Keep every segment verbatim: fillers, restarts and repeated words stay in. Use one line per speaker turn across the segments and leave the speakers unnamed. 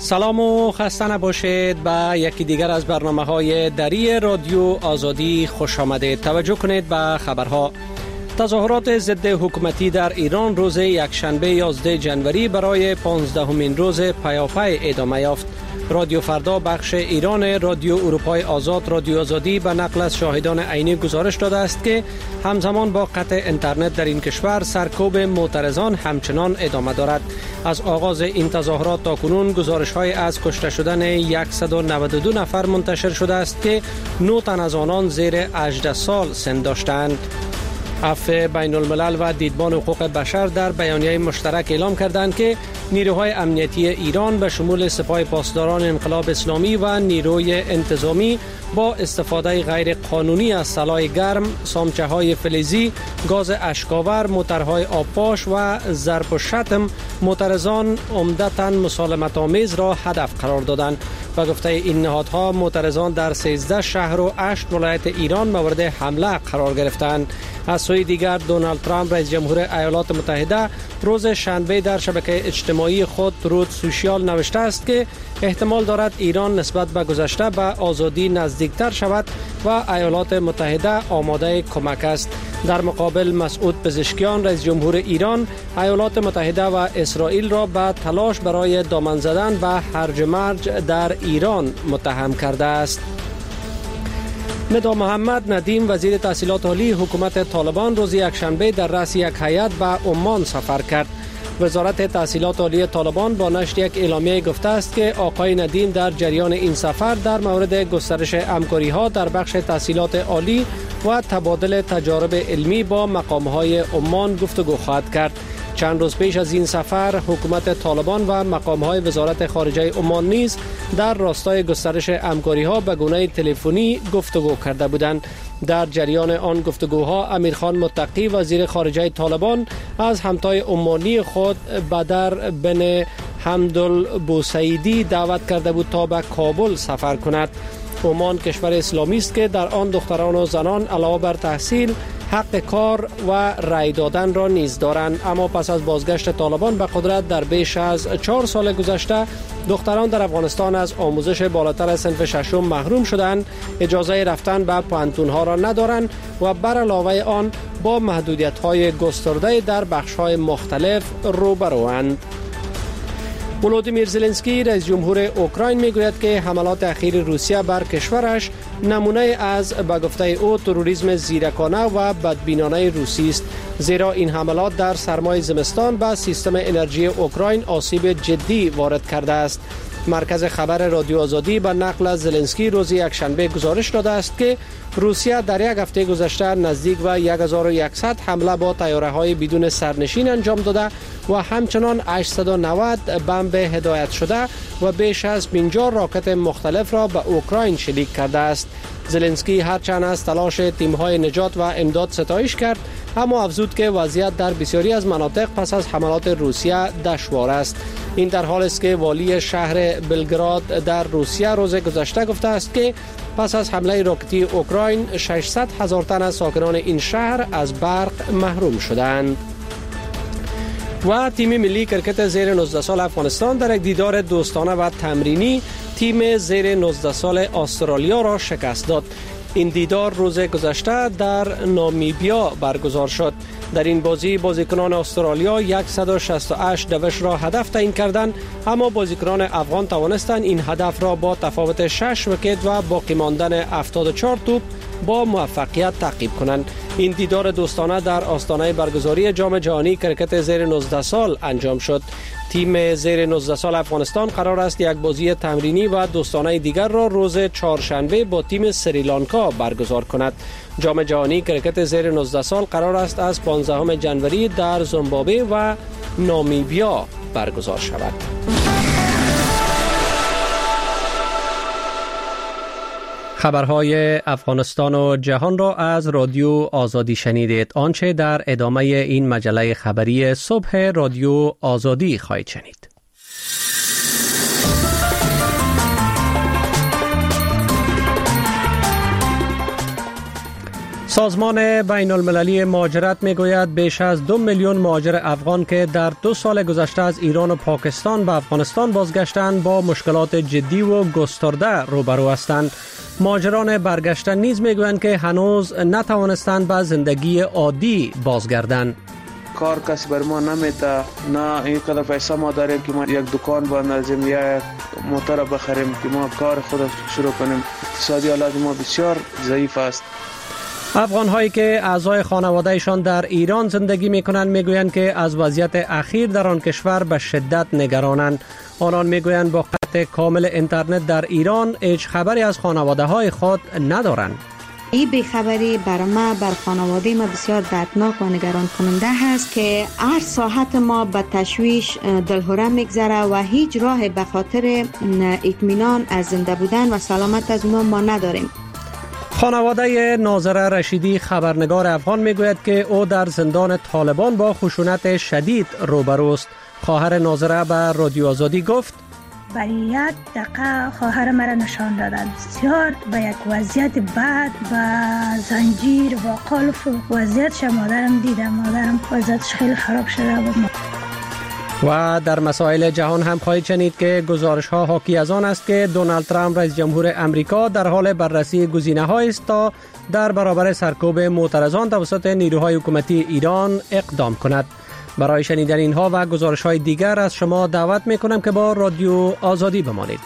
سلام و خسته نباشید. به یکی دیگر از برنامه‌های دری رادیو آزادی خوش آمدید. توجه کنید به خبرها. تظاهرات ضد حکومتی در ایران روز یکشنبه یازده جنوری برای پانزدهمین روز پیاپی ادامه یافت. رادیو فردا بخش ایران رادیو اروپای آزاد رادیو آزادی به نقل از شاهدان عینی گزارش داده است که همزمان با قطع اینترنت در این کشور سرکوب معترضان همچنان ادامه دارد. از آغاز این تظاهرات تا کنون گزارش‌های از کشته شدن صد و نود و دو نفر منتشر شده است که نه تن از آنان زیر هجده سال سن داشتند. عفو بین الملل و دیدبان حقوق بشر در بیانیه مشترک اعلام کردند که نیروهای امنیتی ایران به شمول سپاه پاسداران انقلاب اسلامی و نیروی انتظامی با استفاده غیر قانونی از سلاح گرم، سامچه‌های فلزی، گاز اشکاور، موترهای آبپاش و ضرب و شتم معترضان عمدتاً مسالمت آمیز را هدف قرار دادند. به گفته این نهادها معترضان در سیزده شهر و هشت ولایت ایران مورد حمله قرار گرفتند. از سوی دیگر دونالد ترامپ رئیس جمهور ایالات متحده روز شنبه در شبکه اجتماعی خود رود سوشیال نوشته است که احتمال دارد ایران نسبت به گذشته به آزادی نزدیکتر شود و ایالات متحده آماده کمک است. در مقابل مسعود پزشکیان رئیس جمهور ایران ایالات متحده و اسرائیل را به تلاش برای دامن زدن به هرج و مرج در ایران متهم کرده است. ندا محمد ندیم وزیر تحصیلات عالی حکومت طالبان روز یکشنبه در رأس یک هیئت به عمان سفر کرد. وزارت تحصیلات عالی طالبان با نشر یک اعلامیه گفته است که آقای ندیم در جریان این سفر در مورد گسترش همکاری‌ها در بخش تحصیلات عالی و تبادل تجارب علمی با مقام‌های عمان گفتگو خواهد کرد. چند روز پیش از این سفر حکومت طالبان و مقام‌های وزارت خارجه عمان نیز در راستای گسترش همکاری‌ها به گونه تلفنی گفتگو کرده بودند. در جریان آن گفتگوها امیرخان متقی وزیر خارجه طالبان از همتای عمانی خود بدر بن حمدالبوسعیدی دعوت کرده بود تا به کابل سفر کند. عمان کشور اسلامی است که در آن دختران و زنان علاوه بر تحصیل حق کار و رای دادن را نیز دارند، اما پس از بازگشت طالبان به قدرت در بیش از چهار سال گذشته دختران در افغانستان از آموزش بالاتر از صنف ششم محروم شدند، اجازه رفتن به پوهنتون‌ها را ندارند و بر علاوه آن با محدودیت‌های گسترده در بخش‌های مختلف روبروند. ولودیمیر زلنسکی رئیس جمهور اوکراین میگوید که حملات اخیر روسیه بر کشورش نمونه از به گفته او تروریسم زیرکانه و بدبینانه روسی است، زیرا این حملات در سرمای زمستان به سیستم انرژی اوکراین آسیب جدی وارد کرده است. مرکز خبر رادیو آزادی به نقل از زلنسکی روز یکشنبه گزارش داده است که روسیه در یک هفته گذشته نزدیک به هزار و صد حمله با طیاره‌های بدون سرنشین انجام داده و همچنان هشتصد و نود بمب هدایت شده و بیش از پنجاه راکت مختلف را به اوکراین شلیک کرده است. زلنسکی هرچند از تلاش تیم‌های نجات و امداد ستایش کرد، اما افزود که وضعیت در بسیاری از مناطق پس از حملات روسیه دشوار است. این در حالی است که والی شهر بلگراد در روسیه روز گذشته گفته است که پس از حمله راکتی اوکراین ششصد هزار تن از ساکنان این شهر از برق محروم شدند. و تیم ملی کرکت زیر نوزده سال افغانستان در یک دیدار دوستانه و تمرینی تیم زیر نوزده سال استرالیا را شکست داد. این دیدار روز گذشته در نامیبیا برگزار شد. در این بازی بازیکنان استرالیا صد و شصت و هشت دوش را هدف تعیین کردند، اما بازیکنان افغان توانستند این هدف را با تفاوت شش ویکت و باقی ماندن هفتاد و چهار توپ با موفقیت تعقیب کنند. این دیدار دوستانه در آستانه برگزاری جام جهانی کرکت زیر نوزده سال انجام شد. تیم زیر نوزده سال افغانستان قرار است یک بازی تمرینی و دوستانه دیگر را روز چهارشنبه با تیم سریلانکا برگزار کند. جام جهانی کرکت زیر نوزده سال قرار است از پانزدهم جنوری در زیمبابوه و نامیبیا برگزار شود. خبرهای افغانستان و جهان را از رادیو آزادی شنیدید. آنچه در ادامه این مجله خبری صبح رادیو آزادی خواهید شنید. سازمان بین المللی مهاجرت میگوید بیش از دو میلیون مهاجر افغان که در دو سال گذشته از ایران و پاکستان به افغانستان بازگشتند با مشکلات جدی و گسترده روبرو هستند. مهاجران برگشته نیز میگویند که هنوز نتوانستند به زندگی عادی بازگردند.
کار کسی بر ما نمیده، نه اینقدر پیسه ما داریم که ما یک دکان بندازیم یا یک موتور بخریم که ما کار خود شروع کنیم. اقتصادی حالت ما بسیار ضعیف است.
افغان هایی که اعضای خانوادهشان در ایران زندگی می کنند می گویند که از وضعیت اخیر در آن کشور به شدت نگرانند. آنان می گویند با قطع کامل اینترنت در ایران هیچ خبری از خانواده های خود ندارند.
این بیخبری بر ما، بر خانواده ما بسیار دردناک و نگران کننده هست که هر ساعت ما به تشویش دلهره میگذره و هیچ راه به خاطر اطمینان از زنده بودن و سلامت از اونها ما نداریم.
خانواده ناظره رشیدی خبرنگار افغان میگوید که او در زندان طالبان با خشونت شدید روبروست. خواهر ناظره به رادیو آزادی گفت:
برای یک دقیقه خواهر مرا نشان دادند. بسیار به یک وضعیت بد و زنجیر و قلف وضعیتش مادرم دیدم. مادرم وضعیتش خیلی خراب شده بود.
و در مسائل جهان هم خواهید شنید که گزارش ها حاکی از آن است که دونالد ترامپ رئیس جمهور امریکا در حال بررسی گزینه‌هایی است تا در برابر سرکوب معترضان توسط نیروهای حکومتی ایران اقدام کند. برای شنیدن اینها و گزارش های دیگر از شما دعوت می کنم که با رادیو آزادی بمانید.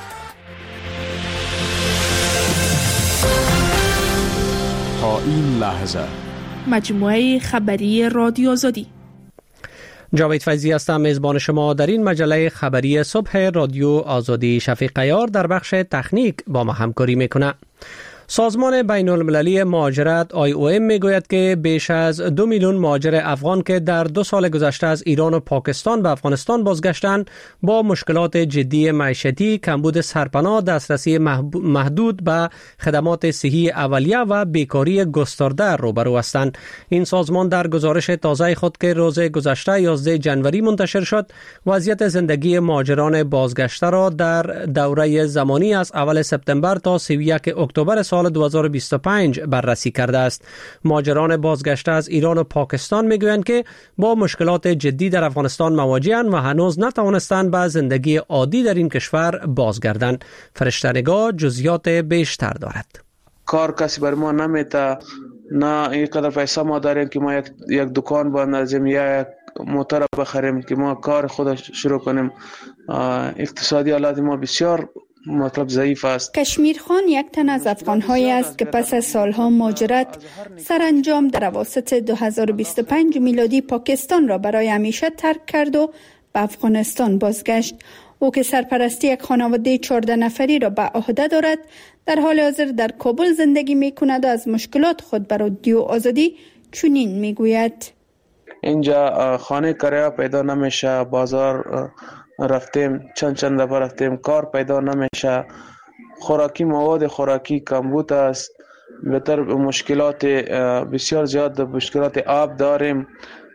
تا این لحظه
مجموعه خبری رادیو آزادی.
جاوید فیضی هستم، میزبان شما در این مجله خبری صبح رادیو آزادی. شفیق عیار در بخش تکنیک با ما همکاری میکنه. سازمان بین المللی مهاجرت آی او ام میگوید که بیش از دو میلیون مهاجر افغان که در دو سال گذشته از ایران و پاکستان به افغانستان بازگشتند با مشکلات جدی معیشتی، کمبود سرپناه، دسترسی محدود به خدمات صحی اولیه و بیکاری گسترده روبرو هستند. این سازمان در گزارش تازه خود که روز گذشته یازده جنوری منتشر شد، وضعیت زندگی مهاجران بازگشته را در دوره زمانی از اول سپتامبر تا سی و یک اکتبر سال دو هزار و بیست و پنج بررسی کرده است. مهاجران بازگشته از ایران و پاکستان میگویند که با مشکلات جدی در افغانستان مواجه‌اند و هنوز نتوانستند به زندگی عادی در این کشور بازگردند. فرشته‌نگار جزئیات بیشتر دارد.
کار کسی بر ما نمیده، نه اینقدر پیسه ما داریم که ما یک, یک دکان بندازیم یا یک موتور بخریم که ما کار خود شروع کنیم. اقتصادی حالت ما بسیار مطلب ضعیف است.
کشمیر خان یک تن از افغان‌هایی است که پس از سالها مهاجرت سرانجام در اواسط دو هزار و بیست و پنج میلادی پاکستان را برای همیشه ترک کرد و به افغانستان بازگشت. او که سرپرستی یک خانواده چهارده نفری را به عهده دارد، در حال حاضر در کابل زندگی می‌کند و از مشکلات خود بر رادیو آزادی چنین می‌گوید:
اینجا خانه کرایه پیدا نمیشه، بازار رفتیم چند چند دفعه رفتیم کار پیدا نمیشه، خوراکی مواد خوراکی کمبود است، بهتر مشکلات بسیار زیاد، مشکلات آب داریم.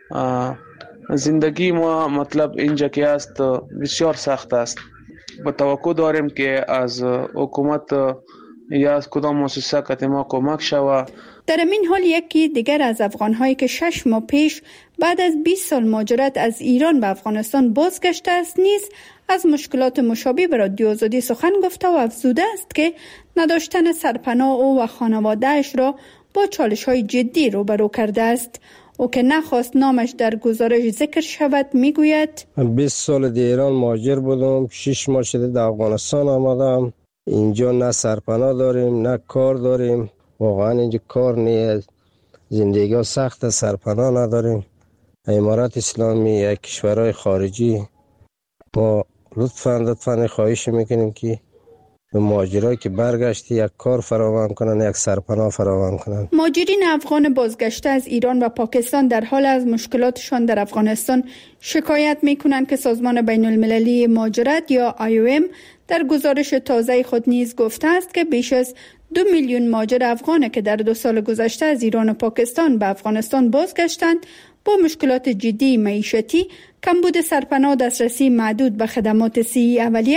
زندگی ما مطلب اینجا که است بسیار سخت است. با توقع داریم که از حکومت یا از کدام مؤسسه که ما کمک شود.
در این حال یکی دیگر از افغان‌هایی که شش ماه پیش بعد از بیست سال مهاجرت از ایران به افغانستان بازگشته است نیز از مشکلات مشابه به رادیو آزادی سخن گفته و افزوده است که نداشتن سرپناه او و خانواده‌اش را با چالش‌های جدی روبرو کرده است. او که نخواست نامش در گزارش ذکر شود میگوید:
بیست سال در ایران مهاجر بودم، شش ماه شده در افغانستان آمدم. اینجا نه سرپناه داریم نه کار داریم، واقعا اینجا کار نیست، زندگی ها سخت، سرپناه نداریم. امارات اسلامی یا کشورهای خارجی ما لطفاً لطفاً خواهش میکنیم که به مهاجرایی که برگشتی یک کار فراهم کنن، یک سرپناه فراهم کنن.
مهاجرین افغان بازگشته از ایران و پاکستان در حال از مشکلاتشان در افغانستان شکایت میکنند که سازمان بین المللی مهاجرت یا آی او ام در گزارش تازه خود نیز گفته است که بیش از دو میلیون مهاجر افغان که در دو سال گذشته از ایران و پاکستان به افغانستان بازگشتند با مشکلات جدی معیشتی، کمبود سرپناه، دسترسی محدود به خدمات صحی اولیه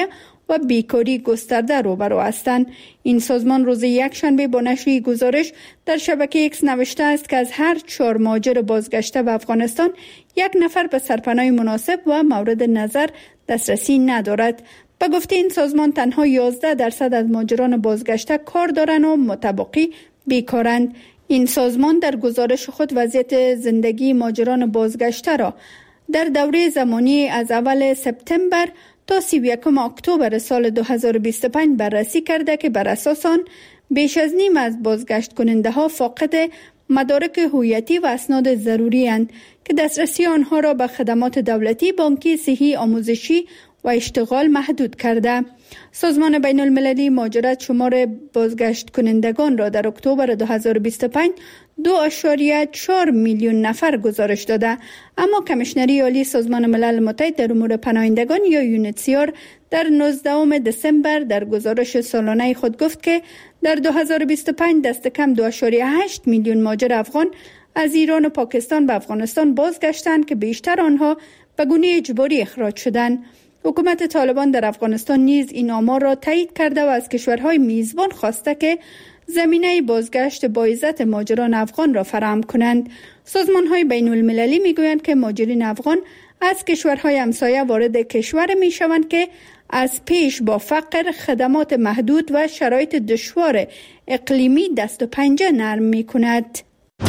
و بیکاری گسترده روبرو هستند. این سازمان روز یکشنبه با نشر گزارش در شبکه ایکس نوشته است که از هر چهار مهاجر بازگشته به افغانستان یک نفر به سرپناه مناسب و مورد نظر دسترسی ندارد. به گفته این سازمان تنها یازده درصد از مهاجران بازگشته کار دارند و متبقی بیکارند. این سازمان در گزارش خود وضعیت زندگی مهاجران بازگشته را در دوره زمانی از اول سپتامبر تا سی و یکم اکتبر سال دو هزار و بیست و پنج بررسی کرده که بر اساس آن بیش از نیم از بازگشت کننده ها فاقد مدارک هویتی و اسناد ضروری اند که دسترسی آنها را به خدمات دولتی، بانکی، صحی، آموزشی و اشتغال محدود کرده. سازمان بین المللی مهاجرت شمار بازگشت کنندگان را در اکتبر دو هزار و بیست و پنج دو اشاریه چهار میلیون نفر گزارش داده، اما کمیشنری عالی سازمان ملل متحد در امور پناهندگان یا یونیتسیار در نوزدهم دسامبر در گزارش سالانه خود گفت که در دو هزار و بیست و پنج دست کم دو اشاریه هشت میلیون مهاجر افغان از ایران و پاکستان به افغانستان بازگشتند که بیشتر آنها به گونه اجباری اخراج شدند. حکومت طالبان در افغانستان نیز این آمار را تایید کرده و از کشورهای میزبان خواسته که زمینه بازگشت با عزت مهاجران افغان را فراهم کنند. سازمان‌های بین المللی میگویند که مهاجرین افغان از کشورهای همسایه وارد کشور میشوند که از پیش با فقر، خدمات محدود و شرایط دشوار اقلیمی دست و پنجه نرم میکند.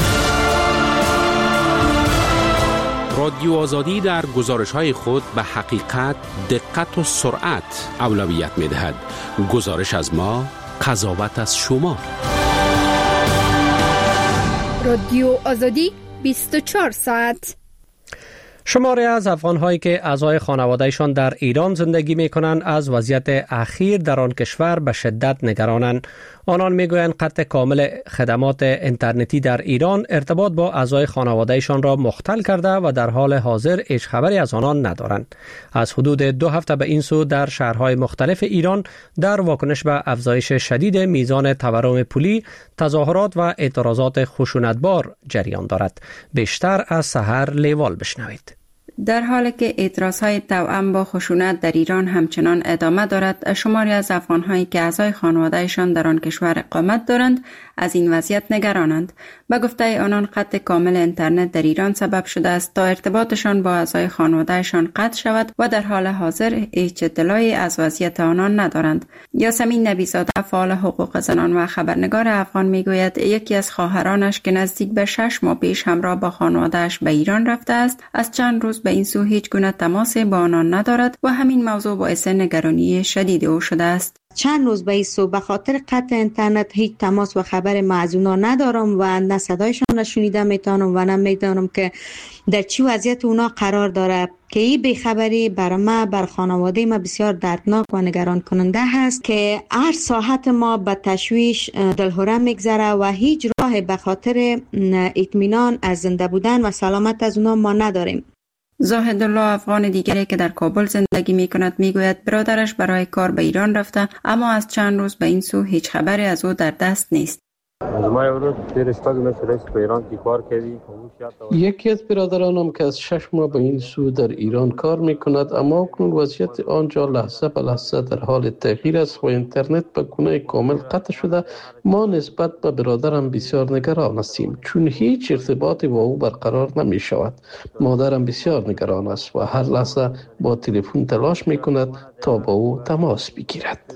رادیو آزادی در گزارش‌های خود به حقیقت، دقت و سرعت اولویت می‌دهد. گزارش از ما، قضاوت از شما.
رادیو آزادی بیست و چهار ساعت.
شماری از افغان‌هایی که اعضای خانواده‌شان در ایران زندگی می‌کنند از وضعیت اخیر در آن کشور به شدت نگرانند. آنان می‌گویند قطع کامل خدمات اینترنتی در ایران ارتباط با اعضای خانواده‌شان را مختل کرده و در حال حاضر هیچ خبری از آنان ندارند. از حدود دو هفته به این سو در شهرهای مختلف ایران در واکنش به افزایش شدید میزان تورم پولی، تظاهرات و اعتراضات خشونتبار جریان دارد. بیشتر از سحر لیوال بشنوید.
در حالی که اعتراضهای توأم با خشونت در ایران همچنان ادامه دارد، شماری از افغان‌هایی که اعضای خانواده‌شان در آن کشور اقامت دارند از این وضعیت نگرانند. به گفته آنان قطع کامل اینترنت در ایران سبب شده است تا ارتباطشان با اعضای خانواده‌شان قطع شود و در حال حاضر هیچ اطلاعی از وضعیت آنان ندارند. یاسمین نبی‌زاده، فعال حقوق زنان و خبرنگار افغان، میگوید یکی از خواهرانش که نزدیک به شش ماه پیش همراه با خانواده‌اش به ایران رفته است، از چند روز به این سو هیچ گونه تماس با آنان ندارد و همین موضوع باعث نگرانی شدید او شده است.
چند روز به این سو به خاطر قطع اینترنت هیچ تماس و خبر از اونا ندارم و نه صدایشان را شنیده میتونم و نه میدانم که در چی وضعیت اونا قرار داره، که این بیخبری بر ما، بر خانواده ما بسیار دردناک و نگران کننده هست که هر ساعت ما به تشویش دلهره میگذره و هیچ راه به خاطر اطمینان از زنده بودن و سلامت از اونا ما نداریم.
زاهد الله، افغان دیگری که در کابل زندگی می کند، می گوید برادرش برای کار به ایران رفته اما از چند روز به این سو هیچ خبری از او در دست نیست.
یکی از برادرانم که از شش ماه به این سو در ایران کار می کند اما اکنون وضعیت آنجا لحظه به لحظه در حال تغییر است و اینترنت به گونه کامل قطع شده. ما نسبت به برادرم بسیار نگران هستیم چون هیچ ارتباطی با او برقرار نمی شود. مادرم بسیار نگران است و هر لحظه با تلفن تلاش می کند تا با او تماس بگیرد.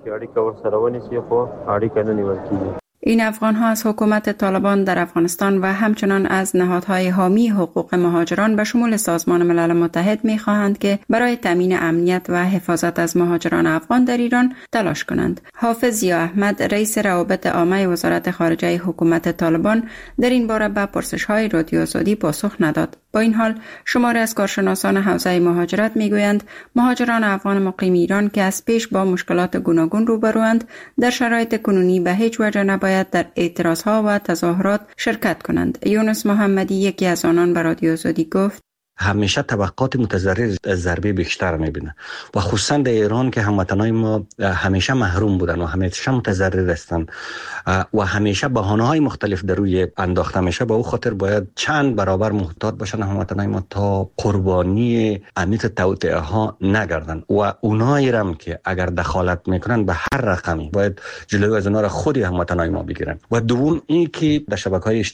این افغان ها از حکومت طالبان در افغانستان و همچنان از نهادهای حامی حقوق مهاجران به شمول سازمان ملل متحد می خواهند که برای تامین امنیت و حفاظت از مهاجران افغان در ایران تلاش کنند. حافظ ضیا احمد، رئیس روابط عامه وزارت خارجه حکومت طالبان، در این باره به پرسش های رادیو آزادی پاسخ نداد. با این حال شماری از کارشناسان حوزه مهاجرت میگویند مهاجران افغان مقیم ایران که از پیش با مشکلات گوناگون روبروند در شرایط کنونی به هیچ وجه نباید در اعتراضها و تظاهرات شرکت کنند. یونس محمدی، یکی از آنان، به رادیو آزادی گفت:
همیشه طبقات متضرر ضربه بیشتر میبینه و خصوصا در ایران که هموطنای ما همیشه محروم بودن و همیشه متضرر هستند و همیشه بهانه‌های مختلف در روی انداخته میشه. به او خاطر باید چند برابر محتاط باشن هموطنای ما تا قربانی امیت توطئه ها نگردن و اونایی هم که اگر دخالت میکنن به هر رقمی باید جلوی از اونها را خودی هموطنای ما بگیرن. و دوم این که در شبکه‌های